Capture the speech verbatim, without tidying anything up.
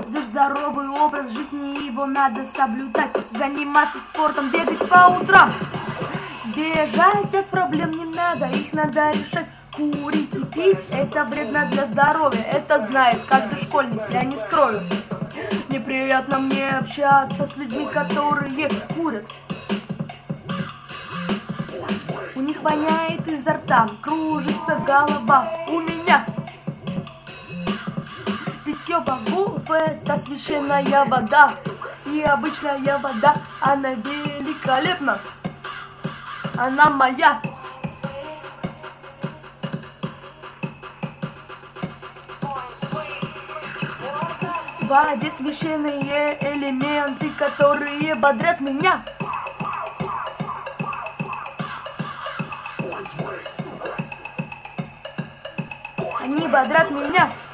За здоровый образ жизни его надо соблюдать. Заниматься спортом, бегать по утрам. Бежать от проблем не надо, их надо решать. Курить и пить – это вредно для здоровья. Это знает каждый школьник, я не скрою. Неприятно мне общаться с людьми, которые курят. У них воняет изо рта, кружится голова. У меня питье богов – это священная вода. И обычная вода, она великолепна. Она моя. В воде священные элементы, которые бодрят меня. Они бодрят меня.